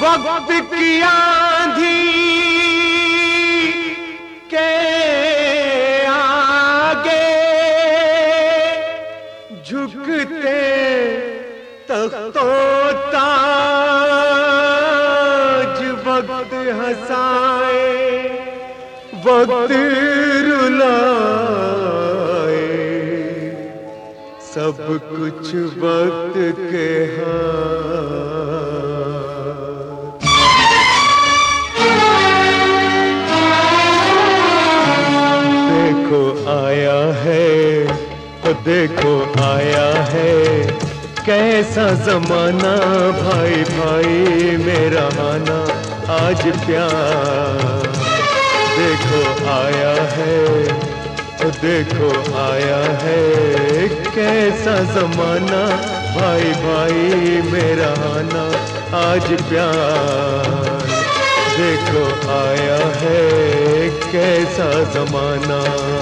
वक्त की आंधी के आगे झुकते तख्तों ताज, वक्त हंसाए वक्त रुलाए, सब कुछ वक्त के हाथ। देखो आया है, तो देखो आया है कैसा जमाना, भाई भाई मेरा आना आज प्यार। देखो आया है, तो देखो आया है कैसा जमाना, भाई भाई मेरा आना आज प्यार। देखो आया है कैसा जमाना।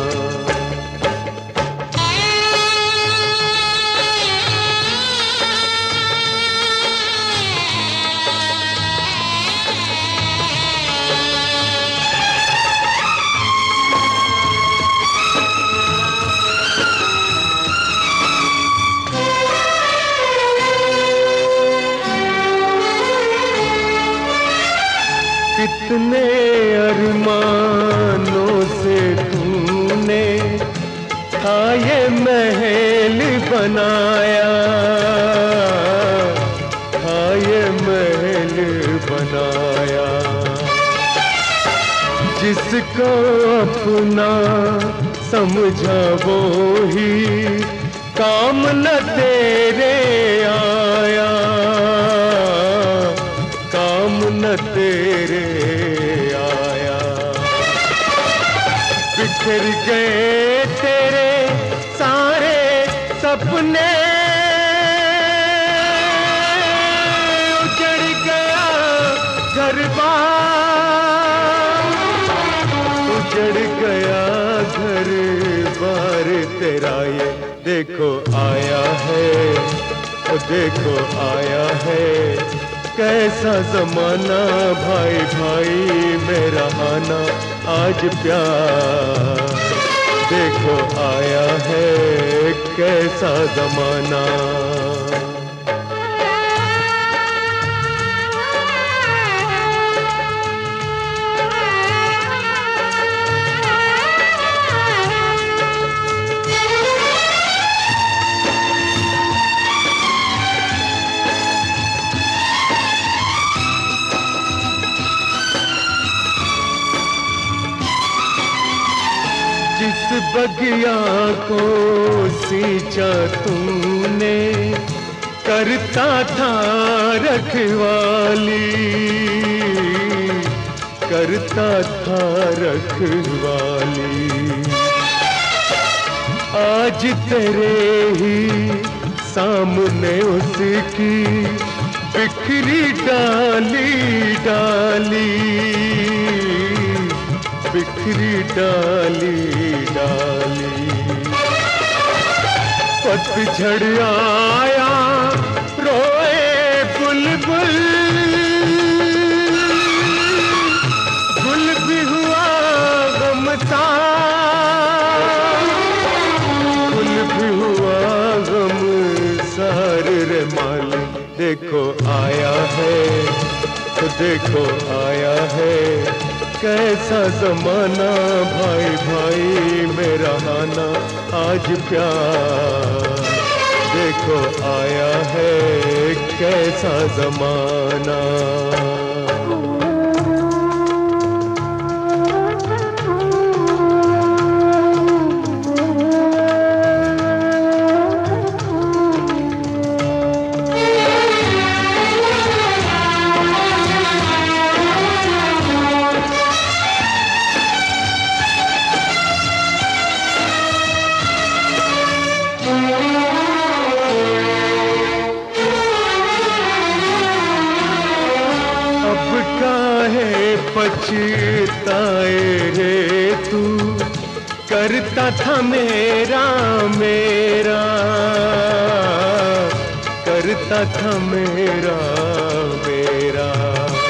कितने अरमानों से तूने था ये महल बनाया, था ये महल बनाया। जिसको अपना समझा वो ही काम न तेरे आया, काम न तेरे आया। बिखर गए तेरे सारे सपने, उजड़ गया घर-बार, उजड़ गया घर-बार तेरा। ये देखो आया है, तो देखो आया है कैसा जमाना, भाई भाई मेरा आना आज प्यार। देखो आया है कैसा जमाना। जिस बगिया को सींचा तूने, करता था रखवाली, करता था रखवाली। आज तेरे ही सामने उसकी बिखरी डाली डाली, बिखरी डाली डाली। पतझड़ आया रोए बुलबुल, गुल भी हुआ गमसार, गुल भी हुआ गमसार रे माली। देखो आया है, तो देखो आया है कैसा जमाना, भाई भाई मेरा आना आज प्यार। देखो आया है कैसा जमाना। पछताए रे तू, करता था मेरा मेरा, करता था मेरा मेरा।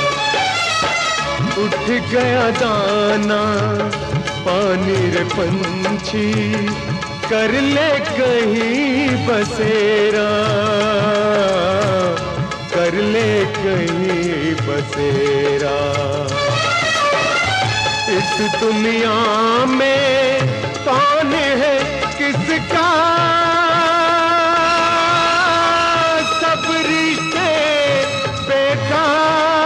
उठ गया दाना पानी रे पंछी, कर ले कहीं बसेरा, कर ले कहीं बसेरा। इस दुनिया में कौन है किसका, सब रिश्ते बेकार,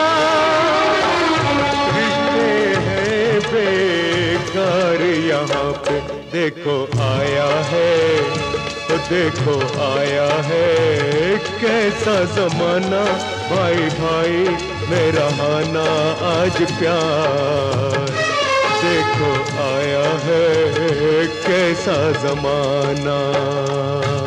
रिश्ते हैं बेकार। यहाँ पे देखो आया है, तो देखो आया है कैसा जमाना, भाई भाई में रहाना आज प्यार। देखो आया है कैसा जमाना।